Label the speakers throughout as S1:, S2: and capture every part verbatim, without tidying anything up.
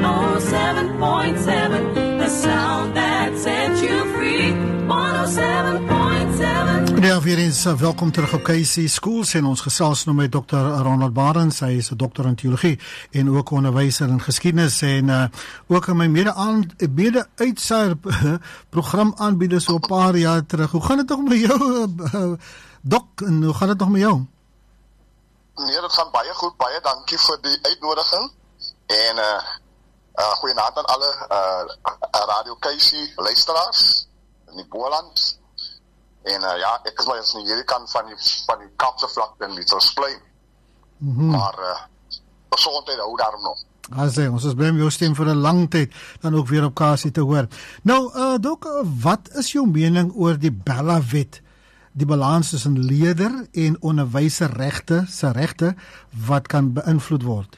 S1: one oh seven point seven, the sound that sets you free. one oh seven point seven.
S2: Ja, weer eens uh, welkom terug op K C Schools en ons gesels nou met dokter Ronald Barends. Hy is 'n dokter in teologie en ook onderwyser in geskiedenis en uh, ook in my mede aan mede uitsaar program aanbieder so 'n paar jaar terug. Hoe gaan dit nog met jou uh, dok en hoe gaan dit nog met jou?
S3: Nee, dit gaan baie goed. Baie dankie vir die uitnodiging. En uh, uh goeienaand aan alle uh, Radio K C luisteraars in die Boland. En uh, ja, ek is maar eens in hierdie kant van die, van die Kaapse vlakte in Mitchells Plain. Mm-hmm. Maar uh, gezondheid hou daarom nog.
S2: Asai, ons is blij om jou stem vir 'n lang tyd dan ook weer op K C te hoor. Nou, uh, Dok, wat is jou mening oor die Bella-wet, die balans tussen leerder en onderwyserregte, se regte wat kan beïnvloed word?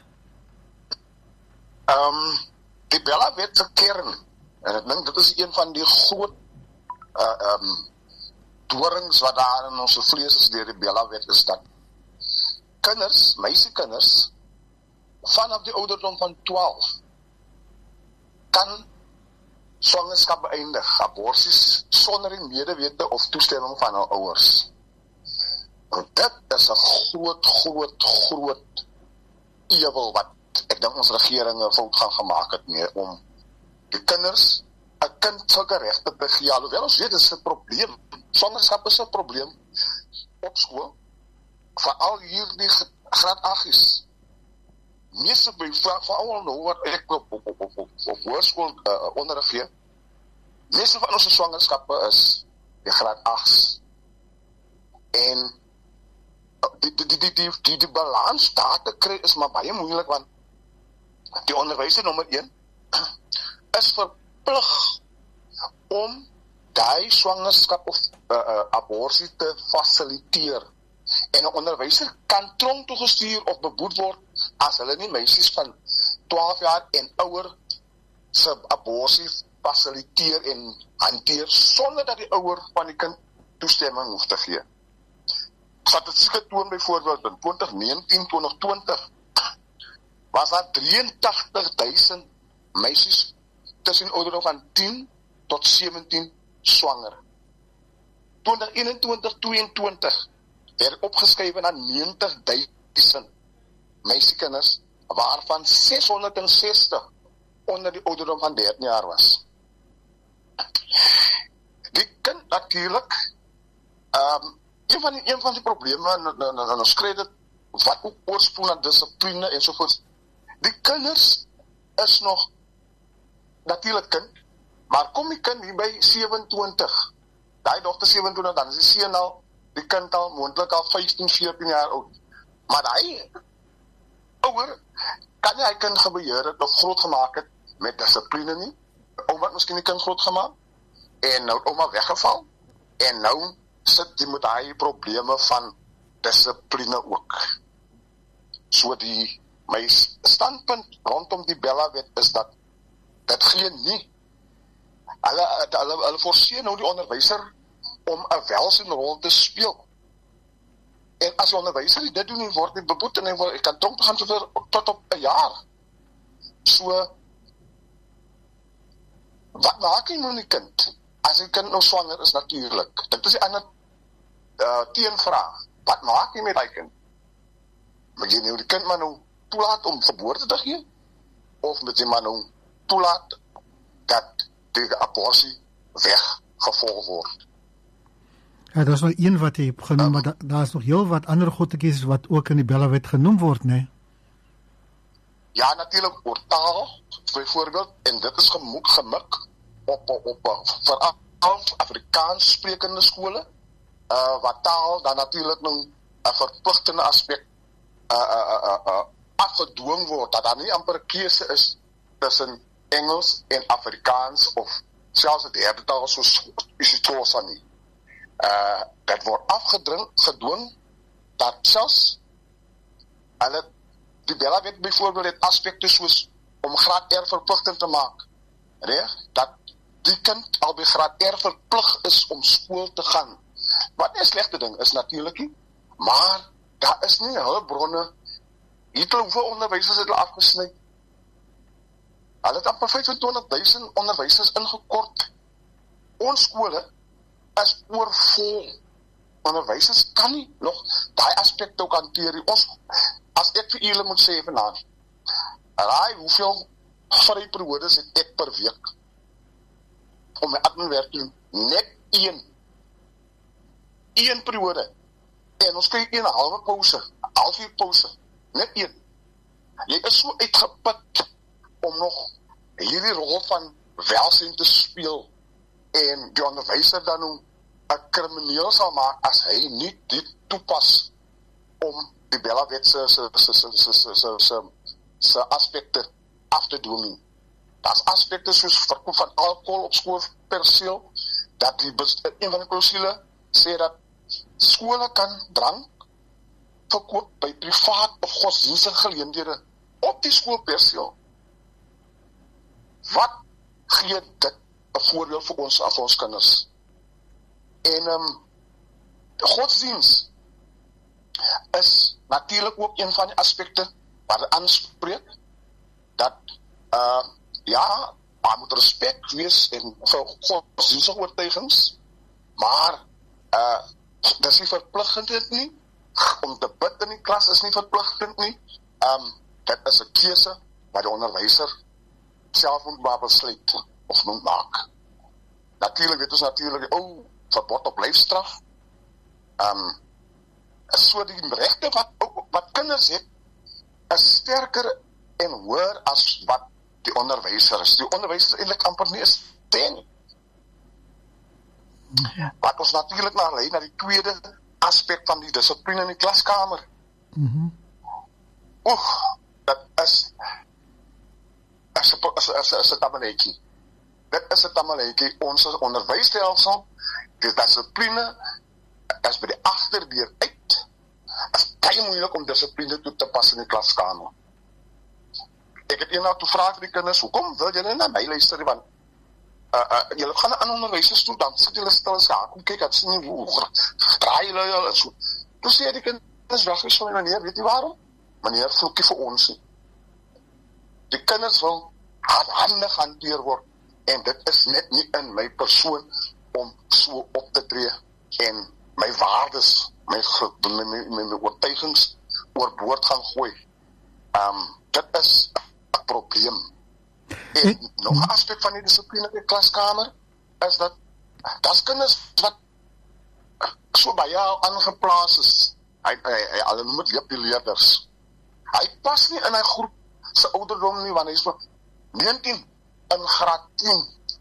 S3: Ehm um, die Bella-wet se kern, en ek dink dit is een van die groot uh um dorings wat daar in ons vlees is deur die Bella-wet, is dat kinders, meisiekinders vanaf die ouderdom van twaalf kan swangerskap beëindig, aborsies sonder die medewete of toestemming van hul ouers. En dit is 'n groot, groot, groot ewel wat ek dink ons regering 'n fout gaan gemaak het mee om die kinders 'n kind sulke regte te gee. Alhoewel ons weet dit is 'n probleem. Swangerskap is 'n probleem op skool. Veral hier die graad aggies. Meeste by veral nou wat ek op op op op op hoërskool uh, onderrig gee. Meeste van ons swangerskappe is die graad agt. En die die die die die, die balans daar te kry is maar baie moeilik, want die onderwyser nommer een is verplig om daai swangerskap of uh, uh, abortus te fasiliteer. En 'n onderwyser kan tronk toe gestuur of beboet word as hulle nie meisies van twaalf jaar en ouer se abortus fasiliteer en hanteer sonder dat die ouer van die kind toestemming hoef te gee. Statistieke toon byvoorbeeld in twintig negentien twintig twintig was daar drieëntagtig duisend meisies tussen ouderdom van tien tot sewentien swanger. twintig eenentwintig tweeëntwintig werd opgeskrywe na negentig duisend meisiekinders, waarvan seshonderdsestig onder die ouderdom van dertien jaar was. Die kind natuurlijk, um, een, van die, een van die probleme, en, en, en ons kry dit, wat ook oorsprong aan discipline ensovoorts, die kinders is nog natuurlijk kind, maar kom die kind hier by sewenentwintig, die dochter sewenentwintig, dan is die seun al, die kind al, moontlik al vyftien, veertien jaar oud. Maar hy, ouer, kan nie hy kind gebeheer het of groot gemaak het met discipline nie. Ouma het miskien die kind groot gemaak, en nou het ouma weggeval, en nou sit die met hy probleme van discipline ook. So die, my standpunt rondom die Bella-wet is dat, dit gee nie, hulle, hulle, hulle forceer nou die onderwyser om 'n welsinrol te speel. En as 'n onderwyser dit doen nie, word nie beboet en hy word, ek kan tronk gaan sover tot op 'n jaar. So, wat maak jy met die kind? As die kind nou swanger is natuurlik. Dit is die ander uh, teenvraag. Wat maak jy met die kind? Moet jy nou die kind maar nou toelaat om geboorte te gee? Of moet jy maar nou toelaat dat die abortus weggevolg word?
S2: Ja, dat is nog een wat jy het genoem, maar da, daar is nog heel wat ander goedetjies wat ook in die Bella-wet genoem word, nee?
S3: Ja, natuurlijk, oor taal, bijvoorbeeld, en dit is gemik, gemik op, op, op vooral Afrikaans sprekende skole, uh, wat taal dan natuurlijk nog een verplichtende aspect uh, uh, uh, uh, afgedwongen wordt, dat daar niet amper een keuze is tussen Engels en Afrikaans, of zelfs het derde taal, zoals Isitosa niet. Uh, dat wordt afgedwongen dat zelfs hulle die Bella-wet bijvoorbeeld het aspecten zoals om graad R verplichtend te maken. Reg? Dat die kind al bij graad R verplicht is om school te gaan. Wat een slechte ding is natuurlijk niet. Maar daar is niet hulpbronnen. Hier hoeveel onderwijzers het al afgesnijd. Hulle het amper vyfentwintig duisend onderwysers ingekort. Ons skole is oorvol. Onderwysers kan nie nog daai aspek ook hanteer. Ons, as ek vir julle moet sê vanaand, raai hoeveel vryperiodes het ek per week om my adminwerk te doen? Net een. Een periode. En ons kry een halwe pause, half uur pause. Net een. Jy is so uitgeput om nog hierdie rol van welsyn te speel en die onderwyser dan om 'n krimineel sal maak as hy nie dit toepas om die Bella-wet se se se se se se se se se aspekte af te doen. Daar's aspekte soos verkoop van alkohol op skoolperseel, dat die een van die klousule sê dat skole kan drank verkoop by privaat of godsdienstige geleenthede op die skoolperseel. Wat gee dit 'n voorbeeld vir ons af ons kinders? En um, godsdienst is natuurlik ook een van die aspekte wat hy aanspreek, dat uh, ja, daar moet respect wees en vir godsdienstige oortuigings, maar uh, dit is nie verpligtend nie, om te bid in die klas is nie verpligtend nie, um, dit is 'n keuse wat die onderwyser self moet maar besluit of moet maak. Natuurlik, dit is natuurlik, oh, verbod op lyfstraf, um, so die regte wat, wat kinders het, is sterker en hoër as wat die onderwyser is. Die onderwyser is eintlik amper nie is ten. Ja. Wat ons natuurlik na lei, na die tweede aspek van die dissipline in die klaskamer.
S2: Mhm.
S3: Oeg, dat is is 'n is 'n is 'n tamaletjie. Dit is 'n tamaletjie. Ons onderwysstelsel, die dissipline is by die agterdeur uit. Dit is baie moeilik om dissipline toe te pas in die klaskamer. Ek het eendag toe vra vir die kinders, hoekom wil julle na my luister, want uh, uh, julle gaan aan onderwysers toe, dan sit julle stil as gaak, kyk, dat is nie hoe, draai julle julle, so. Toe sê die kinders weg, is van, meneer, weet jy waarom? Meneer, vloekie vir ons nie. Die kinders wil hardhandig hanteer word, en dit is net nie in my persoon om so op te tree, en my waardes, my, my, my, my, my oortuigings oorboord gaan gooi. Um, dit is een probleem. En nog een aspek van die dissipline in die klaskamer, is dat, dat is kinders wat so by jou aangeplaas is. Hy, hy, hy, hy noem het leep die leerders. Hy pas nie in hy groep sy ouderdom nie, want hy is van negentien in graad tien.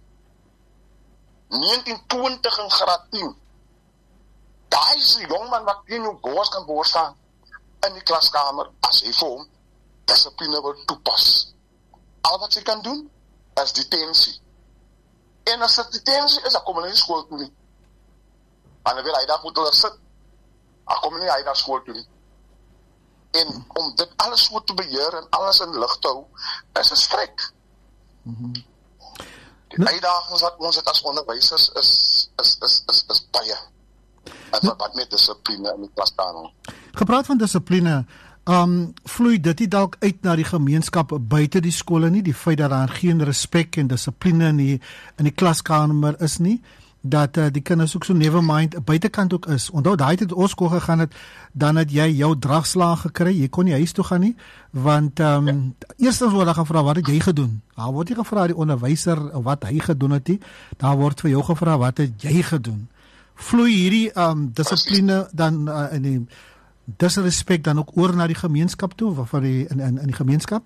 S3: negentien twintig in graad tien. Daar is die jongman wat in jou goos kan boorstaan in die klaskamer, as hy vir hom dissipline wil toepas. Al wat sy kan doen, is detensie. En as dit detensie is, dan kom hy nie school toe nie. En dan wil hy daar moet hulle sit, dan kom nie hy daar school toe nie. En om dit alles so te beheer en alles in lig te hou, is 'n strek.
S2: Mhm.
S3: Die uitdagings wat ons het as onderwysers is, is, is, is, is baie. En wat met dissipline in die klaskamer.
S2: Gepraat van dissipline, um, vloei dit nie dalk uit na die gemeenskap buite die skole nie, die feit dat daar geen respek en dissipline in die, in die klaskamer is nie, dat uh, die kinders ook so nevermind buitekant ook is. Onthou, daai het ons skool gegaan het, dan het jy jou dragslaag gekry, jy kon nie huis toe gaan nie, want um, ja. Eerstens word daar gevra, wat het jy gedoen? Daar word nie gevra die onderwyser wat hy gedoen het nie, daar word vir jou gevra, wat het jy gedoen? Vloei hierdie um, dissipline dan uh, in die disrespect dan ook oor na die gemeenskap toe, of van die, in, in, in die gemeenskap?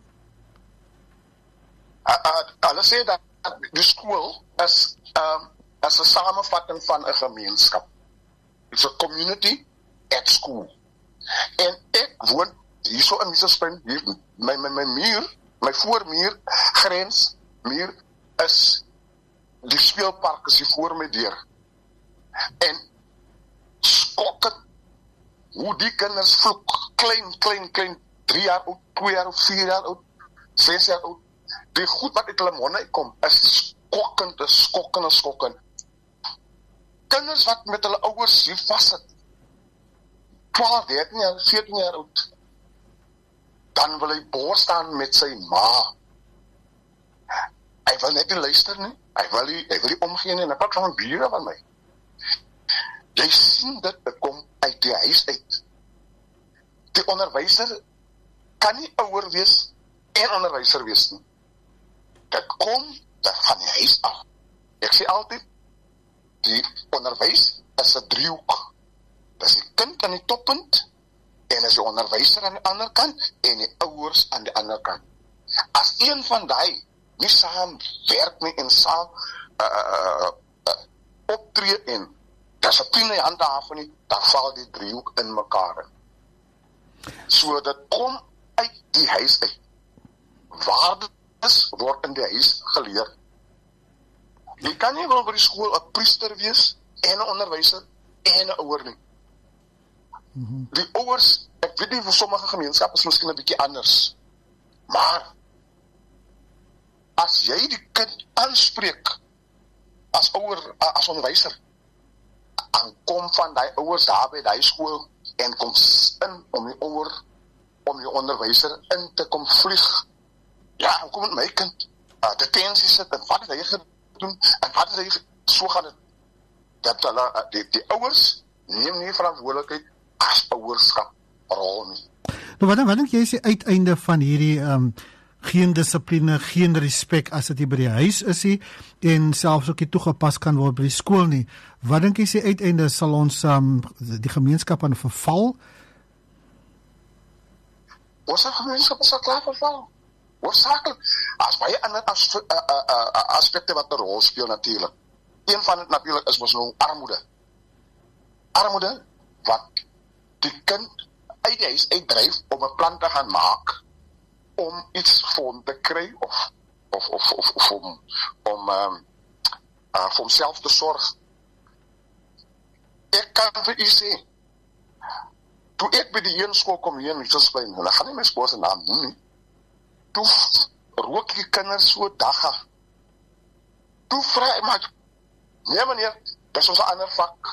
S3: Uh, uh, hulle sê dat die skool is um, as 'n samevatting van 'n gemeenskap. It's a community at school. En ek woon hierso in Misselspruit, hier, my, my, my muur, my voormuur, grens, muur, is die speelpark is hier voor my deur. En skokkend hoe die kinders vloek, klein, klein, klein, drie jaar oud, twee jaar oud, vier jaar oud, ses jaar oud, die goed wat uit hulle monde kom, is skokkend, is skokkend, is skokkend. Kinders wat met hulle ouers hier vast het, twaalf, dertien jaar, veertien jaar oud, dan wil hy boor staan met sy ma. Hy wil net nie luister nie. Hy wil nie, hy wil nie omgee nie. En ek praat van bure van my. Jy sien dit, dit kom uit die huis uit. Die onderwyser kan nie ouer wees en onderwyser wees nie. Dit kom van die huis af. Ek sê altyd, die onderwys is 'n driehoek. Dis die kind aan die toppunt, en is die onderwyser aan die ander kant, en die ouers aan die ander kant. As een van die nie saam werk nie en saam uh, uh, uh, optree en dissipline handhaaf nie, dan val die driehoek in mekaar. So dit kom uit die huis uit. Waardes word in die huis geleer. Jy kan nie wel by die skool 'n priester wees en 'n onderwyser en 'n ouer nie. Mm-hmm. Die ouers, ek weet nie vir sommige gemeenskappe is miskien 'n bietjie anders. Maar as jy die kind aanspreek as ouer, as onderwyser, dan kom van die ouers daar by die skool en kom in om die ouer, om die onderwyser in te kom vlieg. Ja, hoe kom het my kind uh, detentie sit en wat het hy gedoen en wat het hy so gaan het dat hulle, uh, die, die ouers neem nie verantwoordelikheid as ouerskap rol nie.
S2: Nou wat, wat dink jy is die uiteinde van hierdie um, geen dissipline, geen respek as dit hier by die huis is nie en selfs ook nie toegepas kan word by die skool nie. Wat dink jy is die uiteinde, sal ons um, die gemeenskap aan verval?
S3: Ons gemeenskap is al klaar verval. Oorsakelijk, as baie ander as, uh, uh, uh, aspekte wat 'n rol speel natuurlijk. Een van het natuurlijk is ons nou armoede. Armoede wat die kind uit die huis uitdryf om 'n plan te gaan maak om iets vir hom te kry of of of of, of om om um, uh, vir homself te sorg. Ek kan vir u sê, toe ek by die een skool kom hier in Mitchells-Plain, en ek gaan nie my skool se naam noem nie. Toe rook die kinders so dagga. Toe vra ek maar, nee meneer, dis ons 'n ander vak.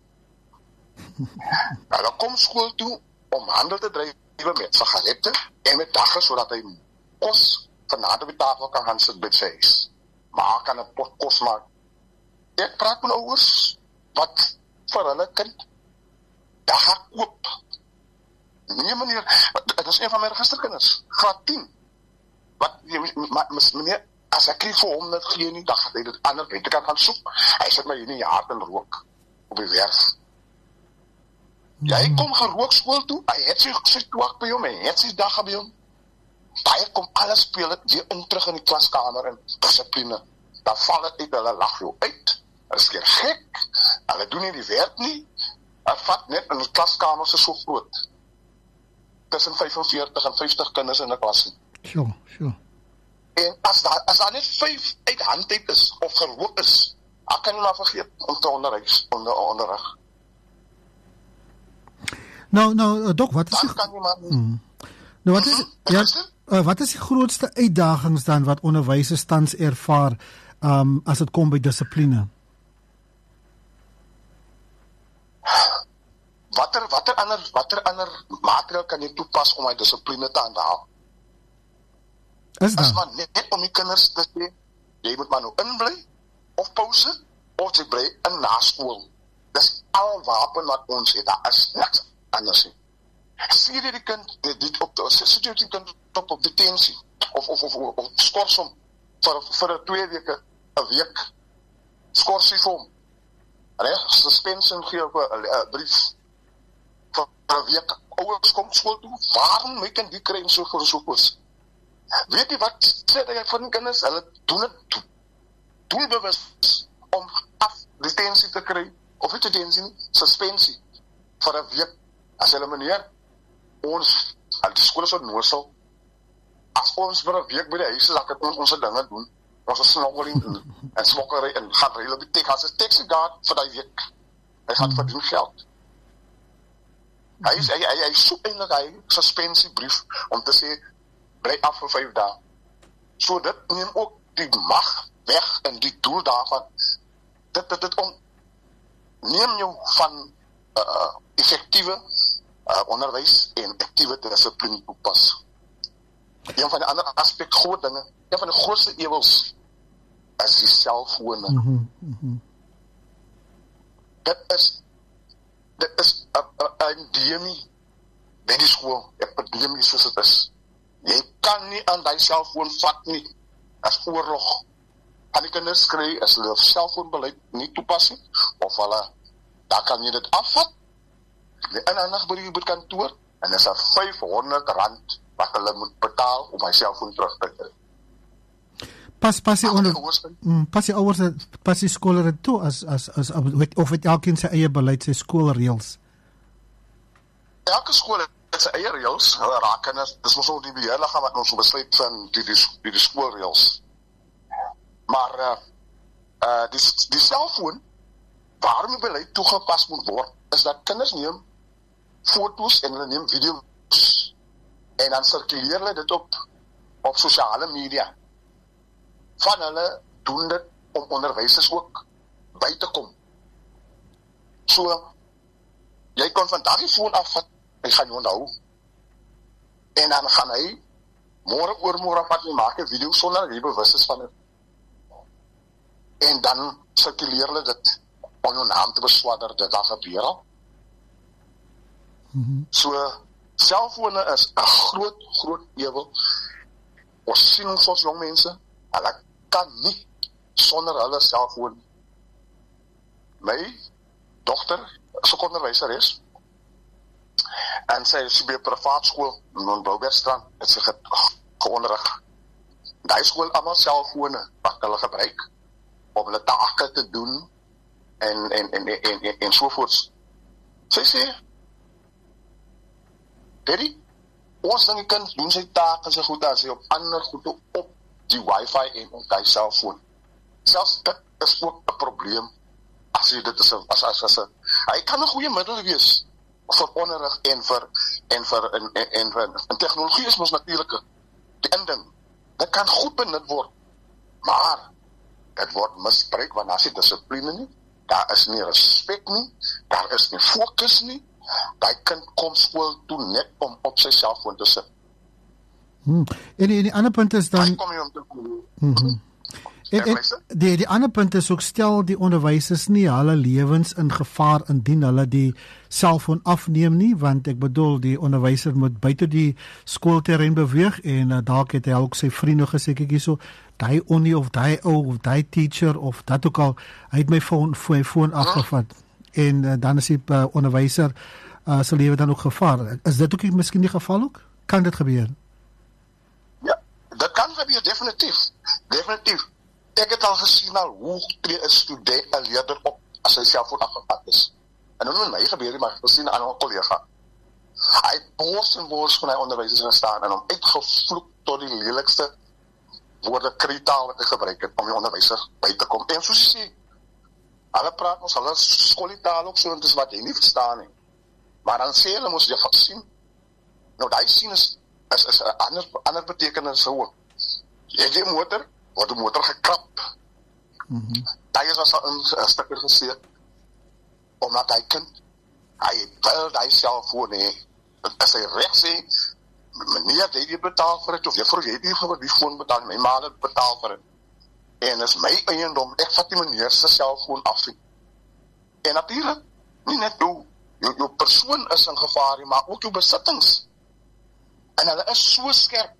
S3: Nou dan kom skool toe om handel te dryf met sigarette en met dagga sodat hy kos vanaand op die tafel kan gaan sit by sy huis. Maar kan 'n pot kos maak. Ek praat met ouers wat vir hulle kind dagga koop. Nee meneer, dit is een van my registerkinders, graad tien. Wat, meneer, as ek nie vir hom dit gee nie, dan gaan hy dit ander buitekant gaan soek. Hy sit my hier in die hart en rook op die werf. Ja, hy kom gerook skool toe, hy het sy, sy toak by hom, hy het sy dag by hom. Hy kom alles speel het weer in terug in die klaskamer in dissipline. Dan val het uit, hulle lag jou uit, hulle is keer gek, hulle doen nie die werk nie, hulle vat net in die klaskamer se so groot. Tussen vyfenveertig en vyftig kinders in die klas.
S2: Sure, sure.
S3: En as daar, as daar net vyf uit hand uit is, of gerook is, dan kan jy maar vergeet om te onderrig, onder, onderrig.
S2: Nou, nou, Dok, wat is die...
S3: Dan kan jy maar...
S2: Mm. Nou, wat is, ja, uh, wat is die grootste uitdagings dan wat onderwysers tans ervaar um, as dit kom by dissipline?
S3: Watter, watter ander, watter ander maatregel kan jy toepas om my dissipline te handhaaf?
S2: Is
S3: As
S2: dat?
S3: maar net om die kinders te sê, jy moet maar nou inbly, of pauze, of jy bly in na skool. Dis al wapen wat ons het, daar is niks anders nie. Sê jy die kind, die, die, op, sê jy die kind op, op detentie, of, of, of, of, of skors hom, vir, vir twee weke, een week, skors jy vir hom. Allee, suspension gee op een brief, vir een week, ouers kom school toe, waarom my kind die kry en so voor so koos? Weet jy wat, sê dat jy vir die kinders, hulle doen het doelbewus om af detentie te kry, of niet detentie nie, suspensie, vir een week, as hulle meneer, ons, die school is so noosel, as ons vir een week by die huis, dat ek ons onze dinge doen, ons snokkeling en, en smokkerij, en gaan reël op die tek, as een taxi guard vir die week, hy gaan verdien geld. Hy, hy, hy, hy soek eindelijk hy suspensiebrief, om te sê, bly af vir vijf dae. So dit neem ook die mag weg en die doel daarvan. Dit, dit, dit om, neem jou van uh, effectieve uh, onderwijs en actieve discipline toepas. Een van die andere aspect, groot dinge, een van die grootste ewels as die selfone.
S2: Mhm. Mhm.
S3: Dit is dit is 'n endemie by die skool, 'n epidemie soos dit is. Jy kan nie aan die selfoon vat nie. As oorlog. Aan die kinders kry as hulle selfoonbeleid nie toepas nie, of hulle, daar kan jy dit afvat, in 'n nag by die kantoor, en is er vyfhonderd rand wat hulle moet betaal om my selfoon terug te kry.
S2: Pas pas die onder
S3: Ouers-
S2: mm, pas die ouers pas die skole dit toe as as as of het elkeen sy eie beleid, sy skoolreëls.
S3: Elke skool het sy eie reëls, hulle raak kinders, dis mos ook die beheerliggaam wat ons so besluit van die die, die, die skoolreëls. Maar uh, uh, die, die selfoon, waarom die beleid toegepas moet word, is dat kinders neem foto's en hulle neem video's en dan sirkuleer hulle dit op op sosiale media. Van hulle doen dit om onderwysers ook by te kom. So, jy kan vandag die foon afvat, hy gaan jou onthou. En dan gaan hy môre oormôre vat en maak 'n video sonder hy bewus is van dit. En dan sirkuleer hulle dit om jou naam te beswadder, dit daar gebeur al.
S2: Mhm.
S3: So, selfone is 'n groot, groot ewel. Ons sien ons as jong mense, hulle kan nie sonder hulle selfoon. My dogter is 'n onderwyseres en sy is by 'n privaat skool in Boubergstrand, het sy ge geonderrig. Daai skool almal selfone wat hulle gebruik om hulle take te doen en en en en en, en, en so voort. Sy sê, Daddy, ons dan die kind doen sy taak en sy goed as hy op ander goed op die wifi en op die selfoon. Selfs dit is ook 'n probleem as jy dit is as as as 'n hy kan 'n goeie middel wees vir onderrig en vir en vir en en, en, en, en tegnologie is mos natuurlik die inding. Dit kan goed benut word, maar dit word misbruik want daar is nie dissipline nie, daar is nie respek nie, daar is nie fokus nie. Daai kind kom skool toe net om op sy selfoon te sit.
S2: Hmm. En die, en die ander punt is
S3: Hy
S2: dan
S3: kom hier om te
S2: Mhm. En, en, die die ander punt is ook stel die onderwysers nie hulle lewens in gevaar indien hulle die selfoon afneem nie, want ek bedoel die onderwyser moet buite die skoolterrein beweeg en uh, dalk het hy ook sy vriende gesê kyk hierso, daai onnie of daai ou of daai teacher of dat ook al, hy het my foon my foon afgevat en uh, dan is die uh, onderwyser uh, se lewe dan ook gevaar. Is dit ook nie, miskien die geval ook? Kan dit gebeur?
S3: Ja, dit kan gebeur, definitief. Definitief. Ek het al gesien al hoe tree 'n student 'n leerder op as hy selfoon afgevat is. En nou met my gebeur nie, maar ek gesien aan 'n kollega. Hy bors en bors van hy onderwysers gestaan en hom uitgevloek tot die lelikste woorde kritaal wat hy gebruik het om die onderwyser by te kom. En soos jy sê, hulle praat ons, hulle skooltaal ook so, en dis wat jy nie verstaan nie. Maar dan sê hulle mos jy gaan sien. Nou daai sien is is is 'n ander ander betekenis so. Jy het die motor, word die motor gekrap.
S2: Mhm.
S3: Daai was al 'n stukkie gesê omdat hy kind hy wil daai selfoon hê. As hy reg sê, meneer, jy het betaal vir dit of juffrou, jy het nie vir die foon betaal, my ma het betaal vir dit. En is my eiendom, ek vat die meneer se selfoon af. En natuurlik, nie net jou, jou, jou persoon is in gevaar, maar ook jou besittings. En hulle is so skerp.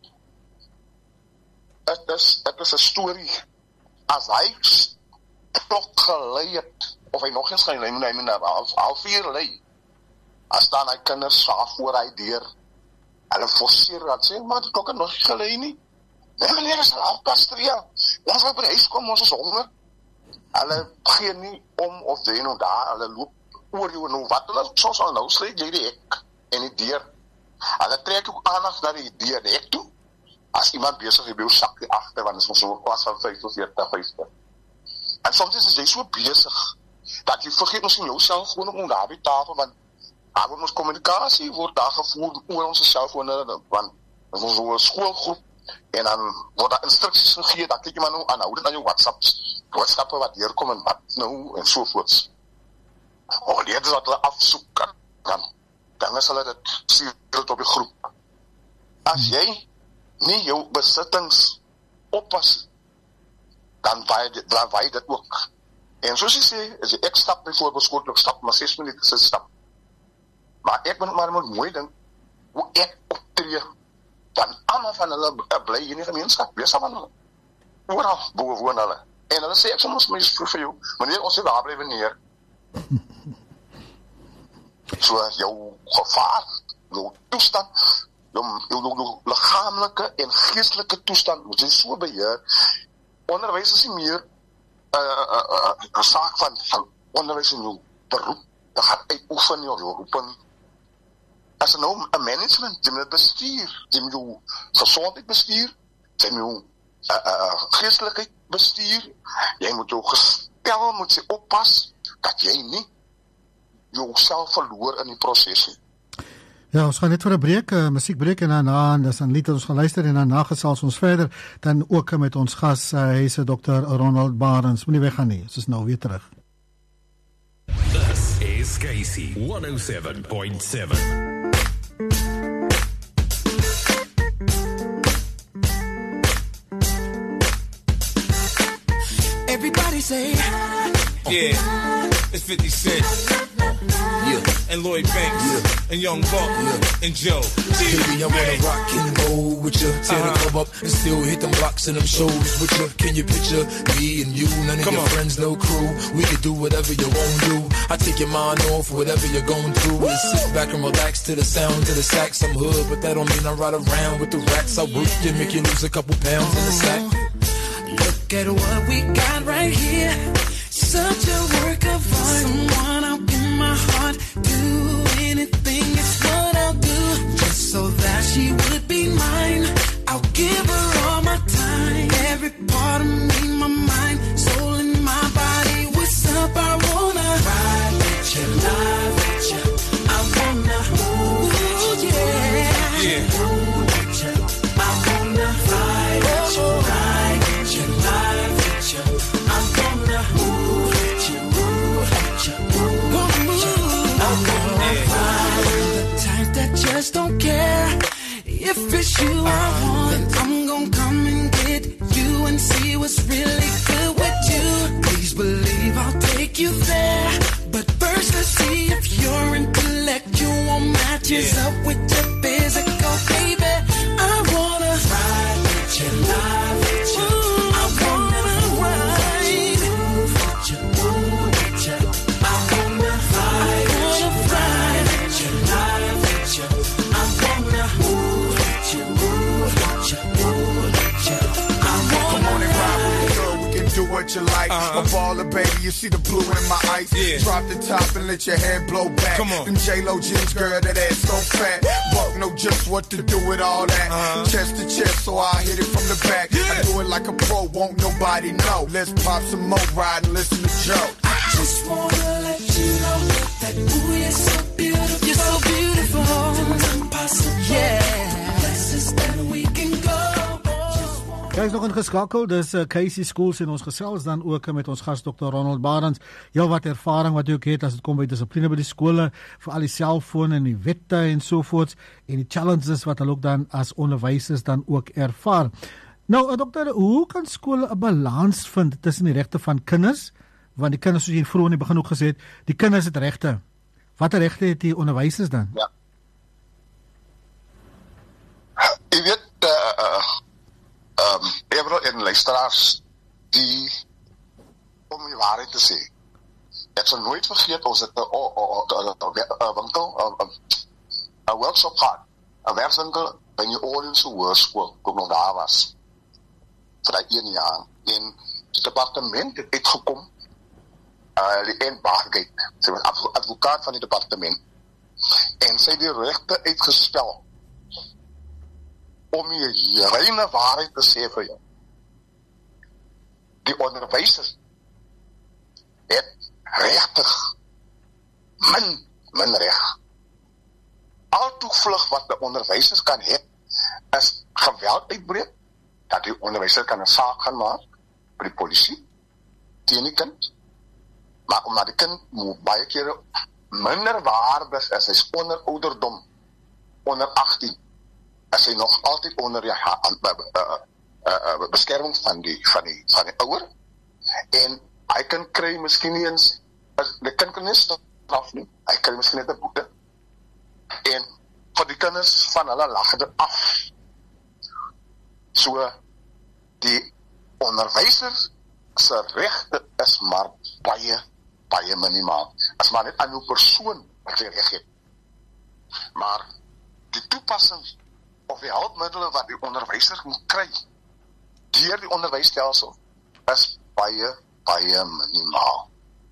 S3: Dit is, dit is 'n storie. As hy klok gelei het, of hy nog eens gaan lei, moet hy moet half, half vier lei. As dan hy kinders saaf voor hy deur, hulle forceer dat sê, maar die klok het nog nie gelei nie. Nee, meneer, is al halfpast drie. Ons wil by die huis kom, ons is honger. Hulle gee nie om of jy nou daar, hulle loop oor jou nou wat, hulle soms al nou sluit jy die hek en die deur. Hulle trek ook aandag na die deur, die hek toe. As iemand besig is, by jou sak die agter, want het is ons so 'n klas van vyf tot veertig, vyftig. En soms is jy so besig, dat jy vergeet ons in jou selfoon om daar by tafel, want daar word ons kommunikasie, word daar gevoer oor ons selfone, want ons is so 'n schoolgroep, en dan word daar instruksies gegee, dan kyk jy maar nou aanhoudend aan jou WhatsApps, boodskappe wat deurkom en wat nou, en sovoorts. O, dit is wat hulle afsoek kan, dan, dan is hulle dit stuur op die groep. As jy nie jou besittings oppas, dan waai dit, dan waai dit ook. En soos jy sê, as ek stap byvoorbeeld skootlik stap, maar ses minute se stap. Maar ek moet maar moet mooi dink hoe ek optree. Dan almal van hulle bly hier in die gemeenskap, wees aan hulle. Oral bewoon hulle. En hulle sê ek soms moet jy vir jou, wanneer ons hier daar bly wanneer. So jou gevaar, jou toestand, jou, jou, jou, jou lichaamlike en geestelike toestand moet jy so beheer. Onderwys is nie meer een uh, uh, uh, uh, saak van, van onderwys in jou beroep, dat gaat uitoefen jou, jou roeping. As nou een management, jy moet het bestuur, jy moet jou gezondheid bestuur, jy moet jou uh, uh, geestelikheid bestuur, jy moet jou gestel, moet jy oppas, dat jy nie jouself verloor in die proces nie.
S2: Ja, ons gaan net vir 'n breek, 'n uh, musiekbreek en daarna, dis aan lied ons gaan luister en daarna gesels ons verder, dan ook met ons gas, uh, hy is dokter Ronald Barends. Moenie weggaan nie, ons is nou weer terug.
S4: This is K C one oh seven point seven.
S5: Everybody say, yeah, it's fifty Cent. Yeah. And Lloyd Banks. Yeah. And Young Buck. Yeah. And Joe.
S6: Baby, I wanna rock and roll with you. Tear uh-huh. the club up and still hit them blocks and them shows with you. Can you picture me and you? None of Come your on. friends, no crew. We can do whatever you won't do. I take your mind off whatever you're going through. And sit back and relax to the sound of the sax. I'm hood, but that don't mean I ride around with the rats. I work you, make you lose a couple pounds in the sack.
S5: Look at what we got right here. Such a work of art. Someone I'll give my heart to. Anything is what I'll do. Just so that she would be mine. I'll give her all my time. Every part of me, my mind, soul in my body. What's up? I wanna ride with you, lie with you. I wanna move with you, yeah. yeah. Move with you. I wanna ride with you, ride with you, lie with you. I wanna move with you, move with you, move with you. I wanna ride with the type that just don't care. If it's you I want, I'm gonna come and get you and see what's really good with you. Please believe I'll take you there. But first let's see if your intellectual matches yeah. up with your physical, baby. I wanna ride with you, lie with you. I wanna ride with you, move with you. I wanna ride with you, ride with you, lie with you. I wanna move with you, move with you, move with you. I wanna
S7: Come on and ride with me, girl. We can do what you like.
S5: Uh-huh.
S7: A baller, baby. You see the blue in my eyes.
S5: Yeah.
S7: Drop the top and let your hair blow back.
S5: Come on.
S7: Them J-Lo jeans, girl, that ass so fat. Buck know just what to do with all that.
S5: Uh-huh.
S7: Chest to chest, so I hit it from the back.
S5: Yeah.
S7: I do it like a pro, won't nobody know. Let's pop some more, ride and listen to Joe.
S5: I just wanna let you know that ooh, you're so beautiful. You're so beautiful. It's impossible. Yeah. Places that we can go.
S2: Jy is nog ingeskakel, dis uh, K C Schools en ons gesels dan ook met ons gas dokter Ronald Barends. Jou wat ervaring wat jy ook het as dit kom by dissipline by die skole, vir al die selfone en die wette en sovoorts en die challenges wat hulle ook dan as onderwysers dan ook ervaar. Nou, uh, dokter, hoe kan skole 'n balans vind tussen die regte van kinders, want die kinders soos jy vroeër in die begin ook gesê het, die kinders het regte. Watter regte het die onderwysers dan?
S3: Ja. Jy weet, uh, uh, um, Ebro en luisteraars, die, om die waarheid te sê, ek sal nooit vergeet, ons het een winkel, een workshop gehad, een werkswinkel by die Oorlandse Hoërskool, toen ik nog daar was, vir die ene jaar, en die departement het uitgekom, uh, die eindbaarheid, sy was advokaat van die departement, en sy die rechte uitgespel, om die reine waarheid te sê vir jou. Die onderwysers het rechtig min, min recht. Al toevlug wat die onderwysers kan het, is geweld uitbreek, dat die onderwyser kan een saak gaan maak, by die polisie, teen die kind, maar omdat die kind baie kere minder waardig is, hy is onder ouderdom, onder achttien, is hy nog altyd onder die, uh, uh, uh, uh, beskerming van die van die van die ouer en hy kan kry miskien nie eens die kind kan nie straf nie, hy kry miskien net 'n boete en vir die kinders van hulle lag dit af. So die onderwyser se regte is maar baie baie minimaal. As maar net aan jou persoon wat jy reg het. Maar die toepassing of die hulpmiddele wat die onderwyser moet kry deur die onderwysstelsel is baie baie minimaal.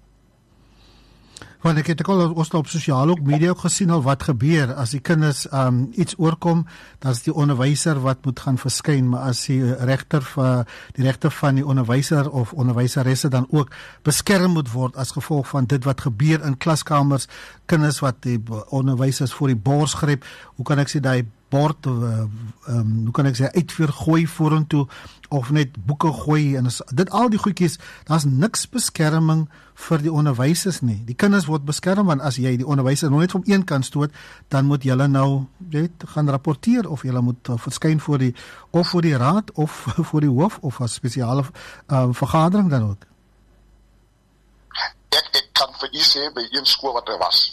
S2: Want ek het ook al ons op sosiale ook media ook gesien al wat gebeur as die kinders um, iets oorkom, dan is die onderwyser wat moet gaan verskyn, maar as die regter vir die regte van die onderwyser of onderwyseresse dan ook beskerm moet word as gevolg van dit wat gebeur in klaskamers, kinders wat die onderwysers voor die bors gryp, hoe kan ek sê daai bord, uh, um, hoe kan ek sê uitveer gooi vorentoe of net boeke gooi en as, dit al die goedjies, daar's niks beskerming vir die onderwysers nie. Die kinders word beskerm want as jy die onderwyser nog net van een kant stoot, dan moet julle nou weet, gaan rapporteer of julle moet uh, verskyn voor die of voor die raad of voor die hoof of 'n spesiale uh, vergadering dan ook.
S3: Ek ek kan vir u sê by een skool wat er was.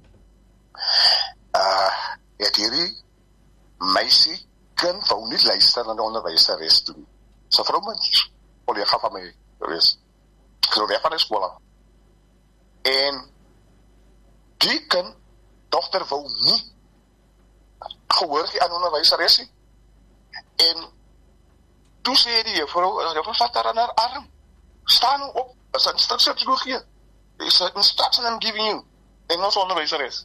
S3: Uh, het hierdie meisie kind wou nie luister na die onderwyseres toe. So vrou my collega van my is. So weg van die skool af. En die kind, dochter wou nie gehoor gee aan onderwyseres nie. En toe sê die juffrou, juffrou vat haar aan haar arm. Staan nou op, is een instructie te gee. Is een instruction I'm giving you. Engels onderwyseres.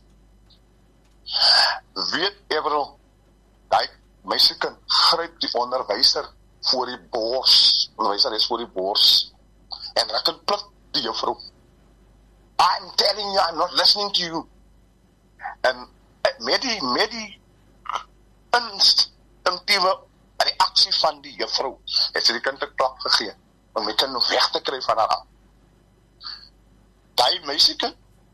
S3: Weet Everal, die meisiekind gryp die onderwyser voor die bors, onderwyseres voor die bors, en raak en pluk die juffrou. I'm telling you, I'm not listening to you. En met die, met die instinctieve reaksie van die juffrou, het sy die kind 'n klap gegee, om die kind nog weg te kry van haar af. Die meisiekind,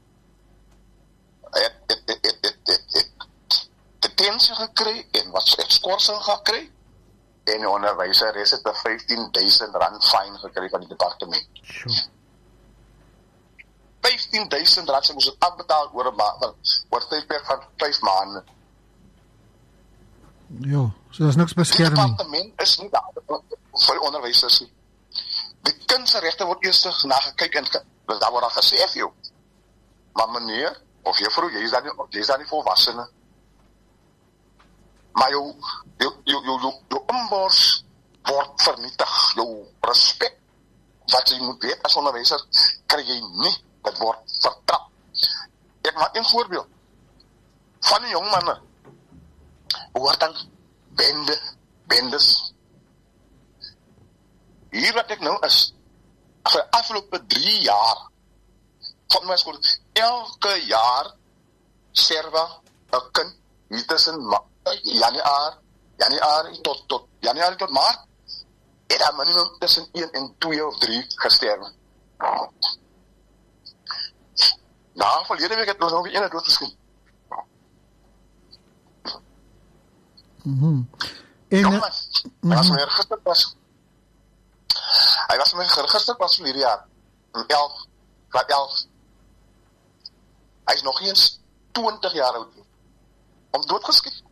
S3: het, het, het, het, het, het, het detensie gekry, en wat het skorsing gekry, en die onderwyseres het 'n vyftien duisend rand fine gekry van die departement.
S2: Sure.
S3: vyftien duisend rand, sy moes het afbetaal oor 'n maand, oor tydperk van vyf maande.
S2: Ja, so daar's niks beskerming.
S3: Die departement is nie daar vir die onderwysers nie. Die kind se regte word eers na gekyk en daar word al gesê vir jou. Maar meneer, of juffrou, jy is daar nie, jy is daar nie volwassene. Maar jou, jou, jou, jou, jou, jou inbors word vernietig. Jou respect, wat jy moet weet as onderwyser, kry jy nie. Dit word vertrap. Ek maak een voorbeeld. Van die jong manne, hoort dan bende, bendes. Hier wat ek nou is, vir afgelope drie jaar, van my skool, elke jaar serwe 'n kind hier tussen Januarie, Januarie tot tot Januarie tot Maart, het daar minimum tussen een en twee of drie gesterwe. Nou, verlede week het ons nog weer een doodgeskiet.
S2: Mhm. En
S3: Jongens, hy was my geregistreerd was. Hy was my geregistreerd was vir hierdie jaar. In elf, graad elf. Hy is nog eens twintig jaar oud. Om doodgeskiet.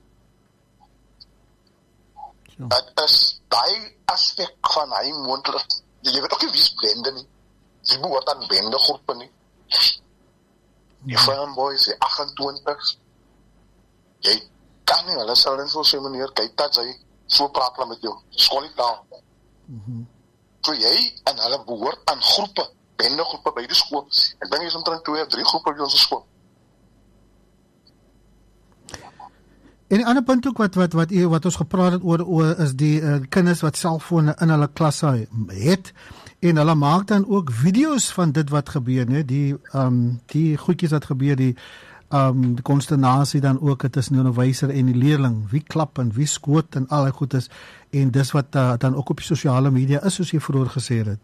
S2: Ja.
S3: Dit is daai aspek van hy moontlik. Jy weet ook nie wie is bende nie. Jy behoort aan bendegroepe nie. Die fanboys, die agentwintig. Jy kan nie, hulle sal net so sê meneer, kyk dat sy so praat hulle met jou. Skool nie taal.
S2: Mhm.
S3: So jy en hulle behoort aan groepe, bendegroepe by die skool. Ek dink jy is omtrent twee of drie groepe by ons skool.
S2: En 'n ander punt ook wat wat wat wat ons gepraat het oor, oor is die uh, kinders wat selfone in hulle klasse het en hulle maak dan ook video's van dit wat gebeur, né? Die ehm um, die goedjies wat gebeur, die ehm um, die konsternasie dan ook tussen die onderwyser en die leerling, wie klap en wie skoot en al die goedes, en dis wat uh, dan ook op die sosiale media is, soos jy vroeër gesê het.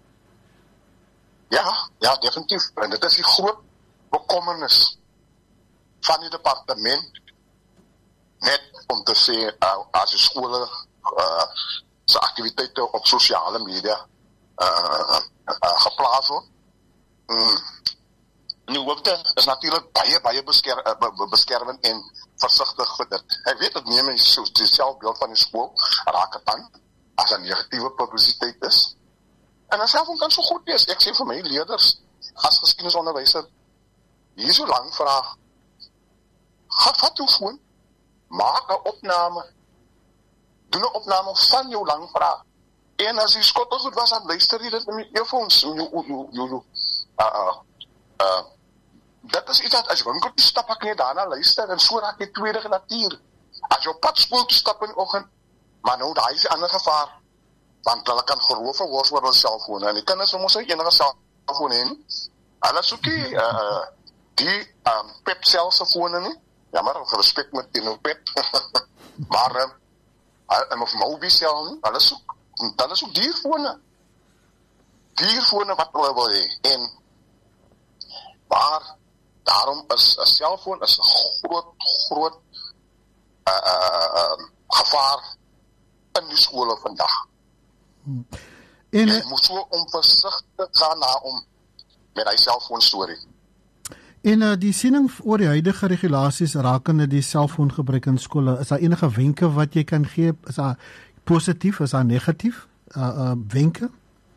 S3: Ja, ja, definitief. En dit is die groot bekommernis van die departement, net om te sê, uh, as die skole uh, se aktiwiteite op sosiale media uh, uh, geplaas word. Mm. Die hoofde is natuurlik baie, baie besker, uh, be, beskermend en versigtig vir dit. Hy weet dat neem hy so die selfbeeld van die skool raak het aan as 'n negatiewe publisiteit is. En dan selfoon kan so goed wees. Ek sê vir my leerders as geskiedenisonderwyser, hier so lang vraag, gaan vat jou foon, maak 'n opname, doen 'n opname van jou lang vraag. En as die skotte goed was, dan luister jy dit in die earphones. Uh, uh, uh, dit is iets dat as jy winkel toe stap, kan jy daarna luister, en so raak jy tweede natuur. As jy op pad skool toe stap in die oggend, maar nou, daar is die ander gevaar, want hulle kan geroof word oor hulle selfone, en die kinders moet sy enige selfone heen, hulle soek die, uh, die um, Pep Celse fone nie, ja maar, respect met die nou Pep, maar, um, en of Mobicel nie, hulle soek, hulle soek dierfone, dierfone wat hulle wil hee, en, maar, daarom is 'n selfoon is 'n groot, groot uh, uh, uh, gevaar in die skole vandag.
S2: Hmm. En
S3: jy moet so onversigtig gaan na om met hy selfoon storie.
S2: En uh, die siening oor die huidige regulasies rakende die selfoongebruik in skole, is daar enige wenke wat jy kan gee? Is daar positief, is daar negatief? Uh, uh, wenke?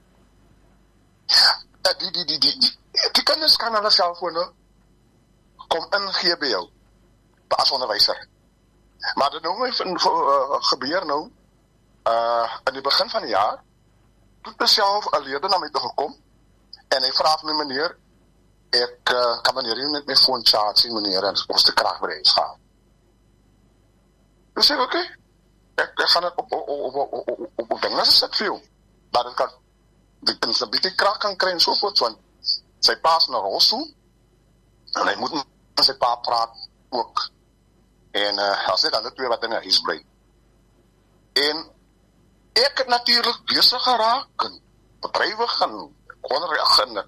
S3: Ja, die, die, die, die, die, die kinders kan hulle selfone kom ingee by jou, as onderwyser. Maar dit nou uh, gebeur nou, uh, in die begin van die jaar, toe het self 'n leerder na my toe gekom, en hy vraag my, meneer, ek uh, kan meneer hier met my phone charge sien, meneer, en ons de krag by die huis gaan. Dus ek, oké, okay, ek, ek gaan het op, op, op, op, op, op, op, op dinge sit vir jou, dat het kan, die kind een beetje krag kan kry en sovoorts, want sy pa is in 'n rolstoel, en hy moet met sy pa praat ook, en uh, as dit alle twee wat in 'n huis bly. En ek het natuurlijk besig geraak, en bedrywig, en kon reageer,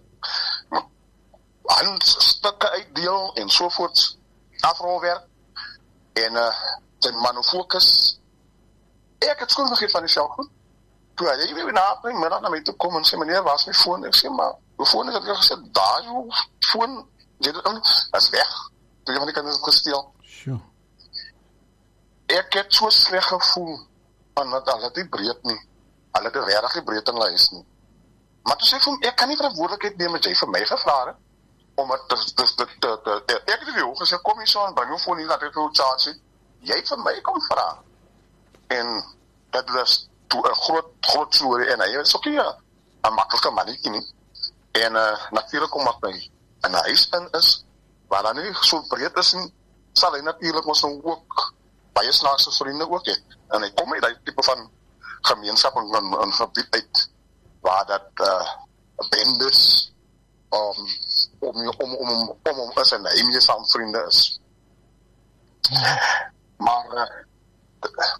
S3: handstukke uitdeel, en sovoorts, afrolwerk, en uh, sy manofocus. Ek het skoon gegeet van die selfoon. Toe hy, jy weet na, my middag na my toe kom, en sê, meneer, waar is my foon? Ek sê, maar, my foon is, ek het gesê, daar, jou foon, jy dit in, dat is weg. Toe jy van die kinders het gesteel.
S2: Sure.
S3: Ek het so sleg gevoel, van dat hulle het nie breed nie, hulle het regtig nie breed in hulle huis nie. Maar toe sê ek vir hom, ek kan nie verantwoordelikheid neem, wat jy vir my gevra het, om het te, te, te, te, te, ek het vir jou gesê, kom hier so, en bring jou foon hier, dat ek vir jou charge, jy het vir my kom vra. En, dit is toe een groot, groot story, en hy is ook nie een makkelijke mannetjie nie. En, uh, natuurlijk, omdat hy in een huis in is, waar dan nie so breed is, en sal hy natuurlijk ons nou ook, baie snaakse vriende ook het. En hy kom uit die type van gemeenskap en, en, en gebied uit, waar dat uh, bendes um, om, om, om, om, om, om is en hy mee saam vriende is. Maar uh, die,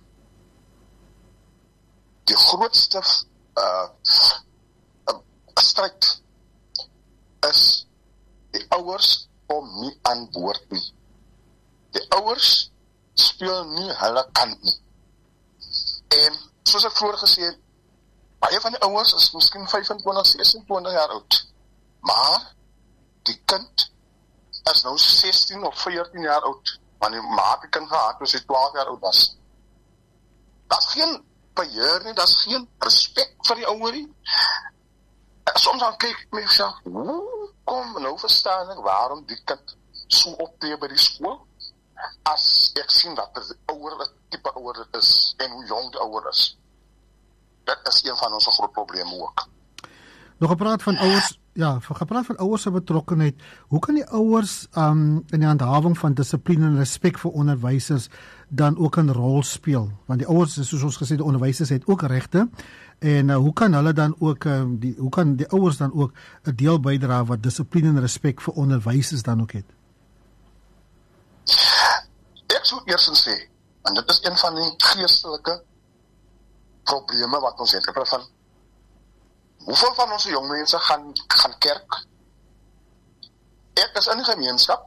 S3: die grootste uh, uh, stryd is die ouers kom nie aan boord nie. Die ouers speel nie hulle kant nie. En soos ek vroeger gesê het, baie van die ouers is miskien vyfentwintig, sesentwintig jaar oud. Maar die kind is nou sestien of veertien jaar oud. Want die ma het die kind gehad toe sy twaalf jaar oud was. Dat is geen beheer nie, dat is geen respect vir die ouer nie. Soms dan kyk ek myself, hoe kom nou verstaan ek waarom die kind so optree by die skool? As ek sien dat die ouer, die type ouer dit is, en hoe jong die ouer is. Dit is een van ons groot probleme ook.
S2: Nog gepraat van ouers, ja, gepraat van ouers se betrokkenheid. Hoe kan die ouers um, in die handhawing van dissipline en respek vir onderwysers dan ook 'n rol speel? Want die ouers, soos ons gesê, die onderwysers het ook regte. En uh, hoe kan hulle dan ook, uh, die, hoe kan die ouers dan ook 'n deel bydra wat dissipline en respek vir onderwysers dan ook het?
S3: Ek sou eers sê, en dit is een van die geestelike probleme wat ons het, ek van, hoeveel van onze jong mense gaan, gaan kerk? Ek is in die gemeenskap,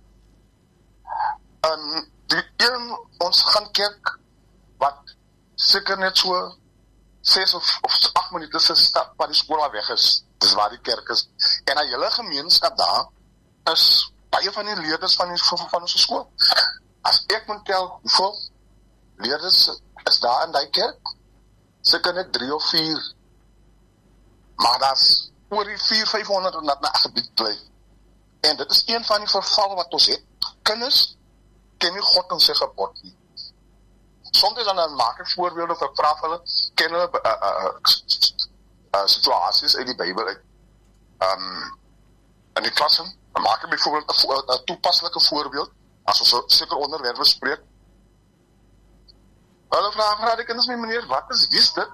S3: en die een, ons gaan kerk, wat seker net so ses of, of agt minute se stap waar die skool al weg is. Dis waar die kerk is. En die hele gemeenskap daar is baie van die leerders van die van, van ons skool. As ek moet tel hoeveel leerders is daar in die kerk, seker net drie of vier. Maar daar's oor die vier, vyfhonderd wat na gebied bly. En dit is een van die verval wat ons het. Kinders ken nie God en sy gebod nie. Soms dan maak ek voorbeelde of ek vra hulle, ken hulle uh, uh, uh, situasies uit die Bybel uit. Um, in die klasse, dan maak ek byvoorbeeld 'n uh, toepaslike voorbeeld, as ons 'n sekere onderwerp bespreek. Hulle vra, vra die kinders my, meneer, wat is, wie is dit?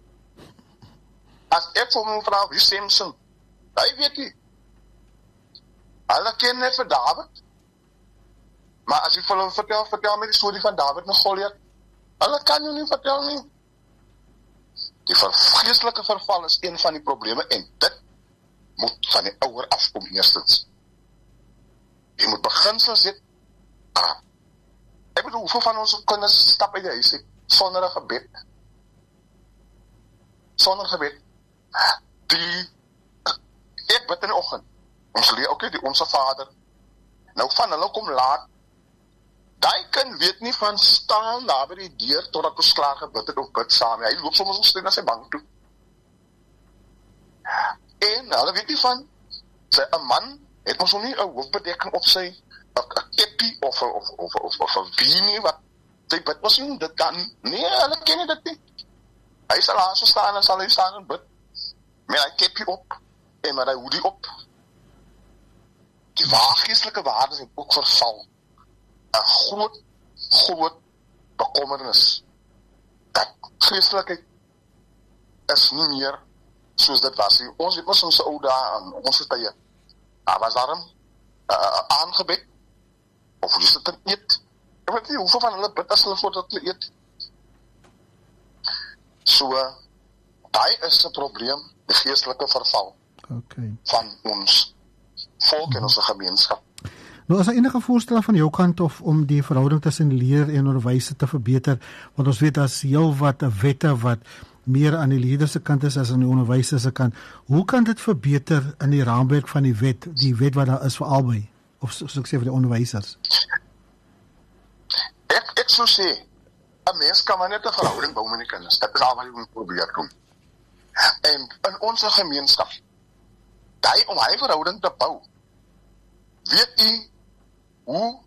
S3: As ek vir my vra, wie is Samson? Hy weet nie. Hulle ken net vir David. Maar as jy vir hulle vertel, vertel my die storie van David en Goliat, hulle kan jou nie vertel nie. Die geestelike verval is een van die probleme en dit moet van die ouer afkom eerstens. Jy moet beginsels het. Ah, ek bedoel, hoeveel van ons kinders stap uit die huis het, sonder 'n gebed? Sonder gebed. Die, ek bid in die oggend. Ons leer, oké, die Onse Vader. Nou van hulle kom laat. Die kind weet nie van staan daar by die deur totdat ons klaar gebid het of bid saam. Hy loop soms ons na sy bank toe. En hulle weet nie van, sy 'n man het ons nog nie 'n hoofbedekking op sy, 'n keppie of 'n of of of of 'n beanie wat sy bid ons nie, dit kan nie. Nee, hulle ken nie dit nie. Hy sal daar so staan en sal hy staan en bid. Met hy keppie op en met hy hoodie op. Die geestelike waardes het ook verval. 'n groot, groot bekommernis. Dat geestelikheid is nie meer soos dit was. Ons het ons ons ou dae aan ons tye. Daar was daarom uh, aangebed of hulle sit en eet. Ek weet nie hoeveel van hulle bid as hulle voordat hulle eet. So, daai is 'n probleem, die geestelike verval
S2: okay.
S3: van ons volk en ons gemeenskap.
S2: Nou, as daar enige voorstelle van jou kant of om die verhouding tussen leer en onderwyser te verbeter, want ons weet daar's heel wat wette wat meer aan die leerder se kant is as aan die onderwyser se kant. Hoe kan dit verbeter in die raamwerk van die wet, die wet wat daar is vir albei, of soos ek sê vir die onderwysers?
S3: Ek, ek sou sê, 'n mens kan maar net 'n verhouding bou met die kinders. Dit is al wat jy moet probeer doen. En in ons gemeenskap, daai om hy verhouding te bou, weet u hoe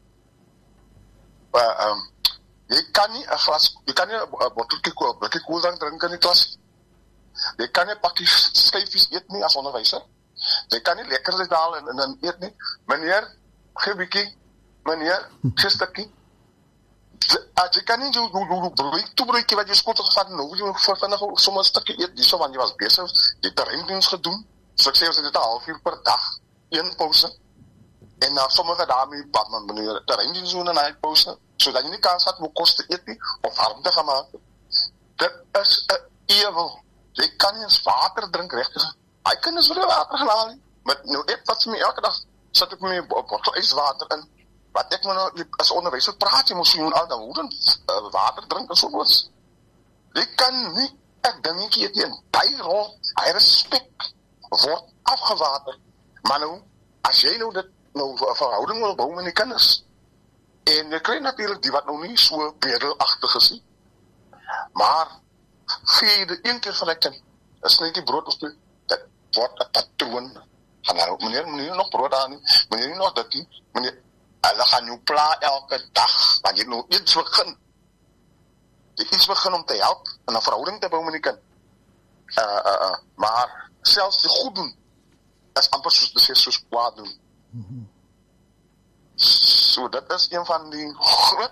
S3: uh, um, jy kan nie 'n glas, jy kan nie 'n botteltjie koel, 'n blikkie koeldrank drink in die klas. Jy kan nie pakkie skyfies eet nie as onderwyser. Jy kan nie lekkers daal en dan eet nie. Meneer, gee bietjie. Meneer, gee stukkie. As jy kan nie jou broodjie, toe broodjie wat jy skool toe gevat, nou jy vir vinnig sommer 'n stukkie eet, dis so want jy was besig, jy het terreindiens gedoen. So ek sê ons het dit 'n halfuur per dag, een pouse. En nou sommige daarmee wat man meneer terreindiens doen en hy pouse, sodat jy nie kans het om kos te eet nie of warm te gemaak. Dit is 'n ewel. Jy kan nie eens water drink regtig. Hy kan eens wel water gelaal nie. Met nou ek wat vir my elke dag sit ek my 'n bottel yswater in. Wat ek moet nou as onderwyser praat jy mos moet al dan hoe dan uh, water drink en so wat. Jy kan nie ek dingetjie eet nie. Daai rol, hy respek word afgewater. Maar nou as jy nou dit nou 'n verhouding wil bou met die kinders. En jy kry natuurlik die wat nou nie so bedelagtig is nie. Maar gee die een keer van die kind, is net die brood of die, dit word 'n patroon. Gaan nou, meneer, meneer nog brood aan nie, meneer nie nog dit nie, meneer, hulle gaan jou pla elke dag, want jy nou iets begin. Jy iets begin om te help, en 'n verhouding te bou met die kind. Uh, uh, uh, maar, selfs die goed doen, is amper soos te sê, soos kwaad doen. Mm-hmm. So, dit is een van die groot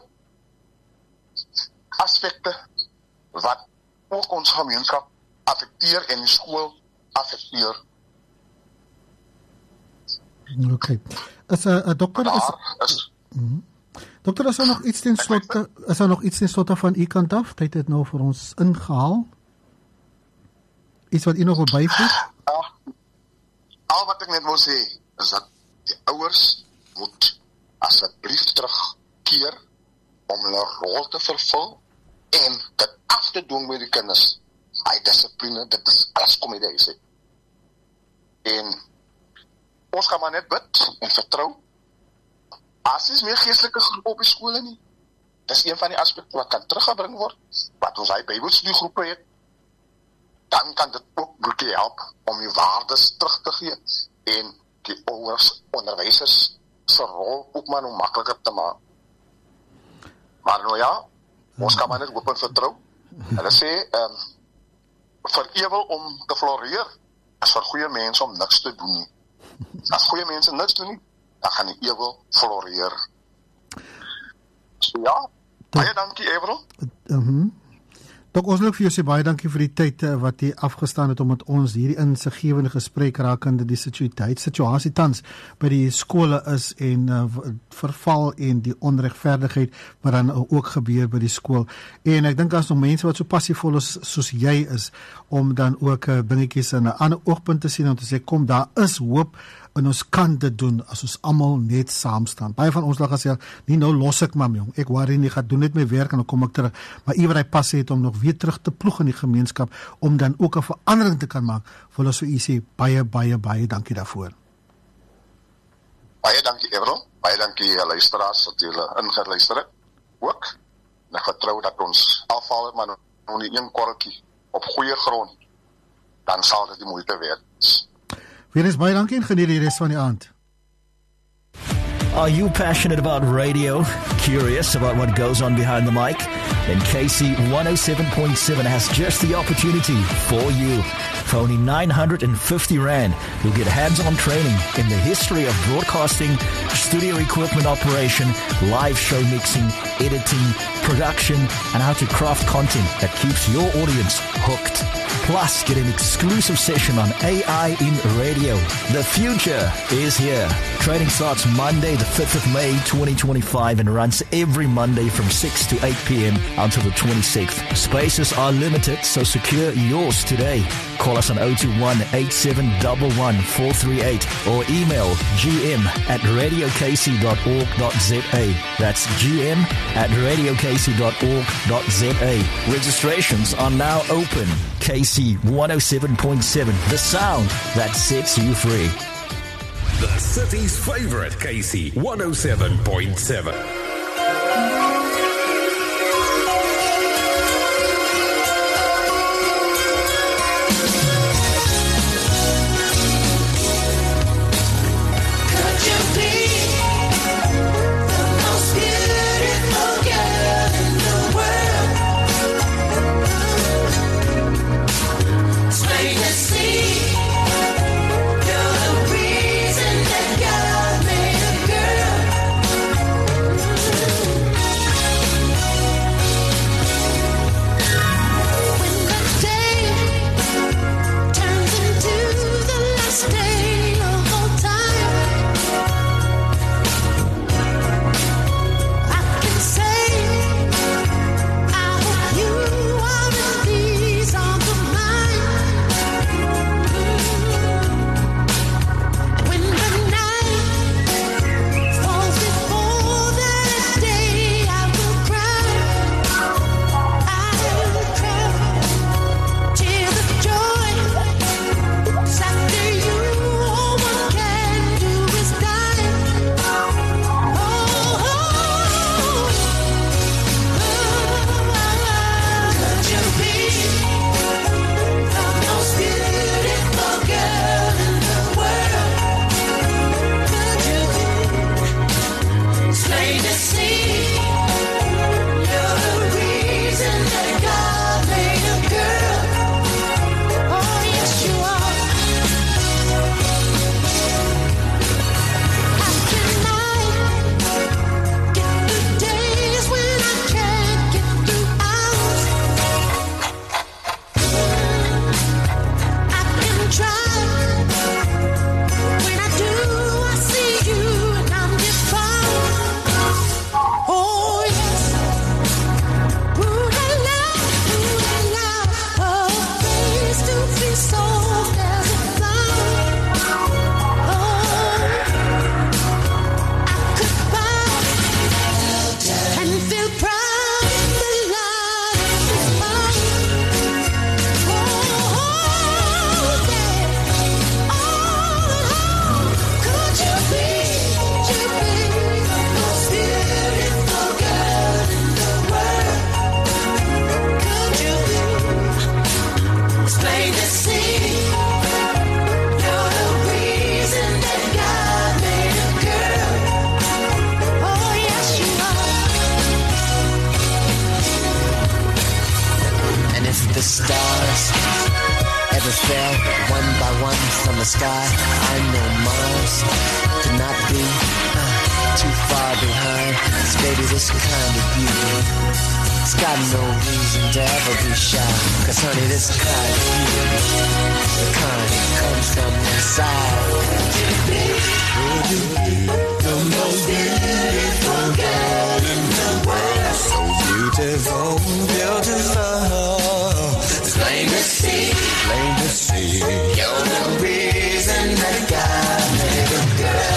S3: aspekte wat ook ons gemeenskap affekteer en die skool affekteer.
S2: Oké. Okay. Is 'n uh, dokter is,
S3: is
S2: mm-hmm. Dokter, is er nog iets ten slotte, is er nog iets ten slotte van u kant af? Tyd het nou vir ons ingehaal. Iets wat u nog wil byvoeg?
S3: Uh, al wat ek net wil sê is dat die ouers moet asseblief terugkeer om hulle rol te vervul en dit af te doen met die kinders. daai dissipline, dit is alles kom uit die huis uit. En ons gaan maar net bid en vertrou. As is meer geestelike groepe op die skole nie. Dis een van die aspekte wat kan teruggebring word, wat ons hy Bybelstudiegroepe het, dan kan dit ook broekie help om die waardes terug te gee en die ouers, onderwysers se rol ook maar nog makliker te maak. Maar nou ja, ons kan maar net hoop en vertrou. Hulle sê, um, vir ewel om te floreer, is vir goeie mense om niks te doen nie. As goeie mense niks doen nie, dan gaan die ewel floreer. So ja, baie dankie Everal.
S2: Mhm. Dok, ons wil ook vir jou sê baie dankie vir die tyd uh, wat jy afgestaan het om met ons hierdie insiggewende gesprek rakende die situasie, situasie tans by die skole is en uh, verval en die onregverdigheid wat dan ook gebeur by die skool. En ek dink as nog mense wat so passievol is soos jy is, om dan ook uh, dingetjies in 'n ander oogpunt te sien om te sê, kom, daar is hoop en ons kan dit doen as ons almal net saam staan. Baie van ons lag as jy, nie nou los ek maar jong, ek worry nie, gaan doen net my werk en dan kom ek terug. Maar iewers hy pas het om nog weer terug te ploeg in die gemeenskap, om dan ook 'n verandering te kan maak, wil ons vir u sê, baie, baie, baie dankie daarvoor.
S3: Baie dankie Everal, baie dankie luisteraars dat julle ingeluister het, ook. En ek vertrou dat ons afval, maar nog nie een korreltjie op goeie grond, dan sal dit die moeite werd.
S2: Weer eens baie dankie en geniet die res van die aand.
S8: Are you passionate about radio? Curious about what goes on behind the mic? Then K C one oh seven point seven has just the opportunity for you. For only nine hundred fifty rand, you'll get hands-on training in the history of broadcasting, studio equipment operation, live show mixing, editing, production, and how to craft content that keeps your audience hooked. Plus, get an exclusive session on A I in radio. The future is here. Training starts Monday, the fifth of May, twenty twenty-five, and runs every Monday from six to eight p.m. until the twenty-sixth. Spaces are limited, so secure yours today. Call us on oh two one, eight seven one one, four three eight or email gm at radio k c dot org dot z a. That's gm at radio k c dot org dot z a. Registrations are now open. K C one oh seven point seven, the sound that sets you free.
S4: The city's favorite K C one oh seven point seven.
S9: that fell one by one from the sky. I know Mars could not be uh, too far behind. 'Cause baby, this kind of beauty, it's got no reason to ever be shy. 'Cause honey, this kind of beauty, the kind that comes from inside. Would you be the most beautiful girl in the world? So beautiful, beautiful. It's plain to see, plain to see. You're the reason that God made a girl.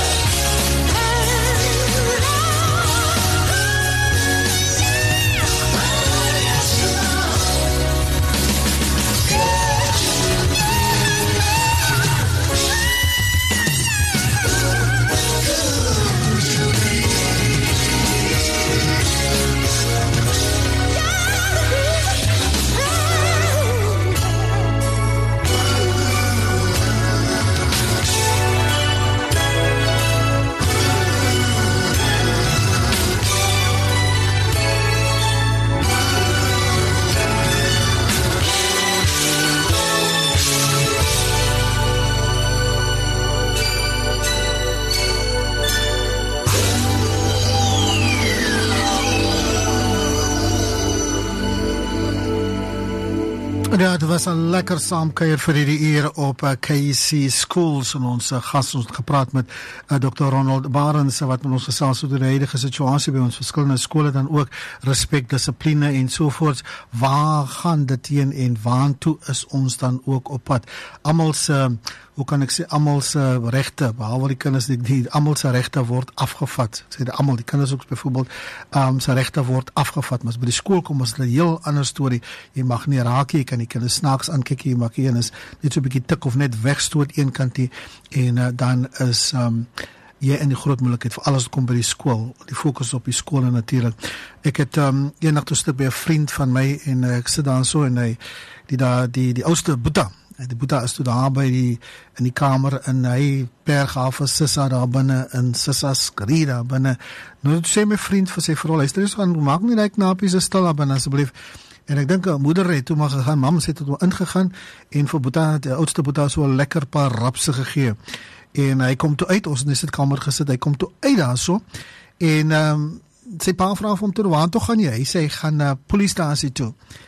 S2: Ja, het was een lekker saamkuier vir hierdie uur op uh, K C Schools en ons uh, gas, ons het gepraat met uh, dokter Ronald Barends wat met ons gesels oor die huidige situasie by ons verskillende skole, dan ook respek, dissipline en sovoorts. Waar gaan dit heen en waartoe is ons dan ook op pad? Almal se, hoe kan ek sê, almal se regte, behalwe die kinders, die, die almal se regte word afgevat. Ek sê die almal, die kinders ook byvoorbeeld, um, se regte word afgevat. Maar as by die skool kom, is dit 'n heel ander storie. Jy mag nie raak, jy kan die kinders snaaks aankyk, jy mag een is net so 'n bietjie tik of net wegstoot een kant die, en uh, dan is um, jy in die groot moeilikheid vir alles wat kom by die skool, die fokus op die skool en natuurlik. Ek het um, eendag toe sit by 'n vriend van my en uh, ek sit daar so en hy, die, die, die, die oudste Boeta, die Boeta is toe daar by die, in die kamer en hy perg af vir Sissa daar binne en Sissa skree daar binne. Nou sê my vriend vir sy vrou, luister eens gaan, maak nie die knapies so stil daar binne asseblief. En ek dink 'n moeder het toe maar gegaan, mam sê toe ingegaan en vir Boeta, die oudste Boeta, so 'n lekker paar rapse gegee. En hy kom toe uit, ons in die sitkamer gesit, hy kom toe uit daar so en um, sy pa vra vir hom toe, waar toe gaan jy? Hy sê hy gaan na uh, polisiestasie toe.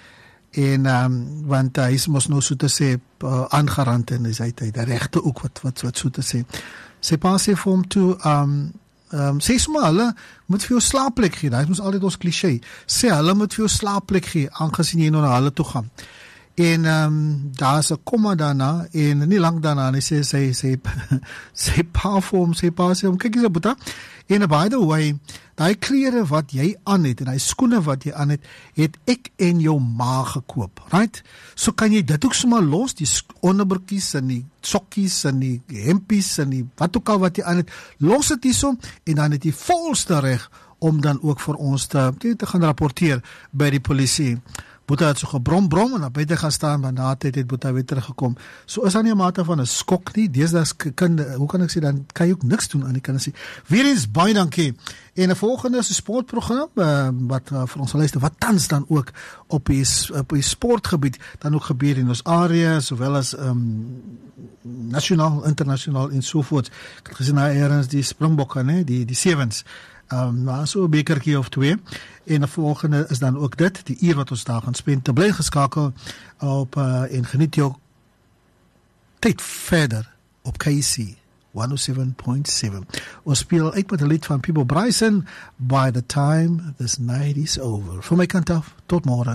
S2: En um, want uh, hy is mos nou so te sê uh, aangerand en hy sê hy die regte ook wat wat wat so te sê. Sy pa sê vir hom toe, um, um, sê sommer hulle moet vir jou slaapplek gee. Dit is altyd ons kliseë. Sê hulle moet vir jou slaapplek gee aangesien jy nou na hulle toe gaan. En um, daar is 'n komma daarna en nie lank daarna en hy sê sy sy sy pa vir hom, sy pa sê hom, kyk eens Boeta, en by the way, daai klere wat jy aan het en daai skoene wat jy aan het, het ek en jou ma gekoop, right? So kan jy dit ook sommer los, die onderbroekies en die sokkies en die hempies en die wat ook al wat jy aan het, los dit hierso en dan het jy volste reg om dan ook vir ons te, te gaan rapporteer by die polisie. Boeta het so gebrom brom en op buite gaan staan, maar na tyd het Boeta weer teruggekom. So is daar nie 'n mate van 'n skok nie. Deesdae kinde, hoe kan ek sê, dan kan jy ook niks doen aan die kinders. Weer eens baie dankie. En 'n volgende is 'n sportprogram uh, wat uh, vir ons luister wat tans dan ook op die op die sportgebied dan ook gebeur in ons area, sowel as um, nasionaal, internasionaal en so voort. Ek het gesien daar eers die Springbokke, né, die die Sevens. Um, maar so 'n bekertjie of twee. En die volgende is dan ook dit, die uur wat ons daar gaan spend. Te bly geskakel op uh, en geniet jou tyd verder op K C honderdseven point seven. Ons speel uit met 'n lied van Peabo Bryson, By the Time This Night Is Over. Van my kant af, tot môre.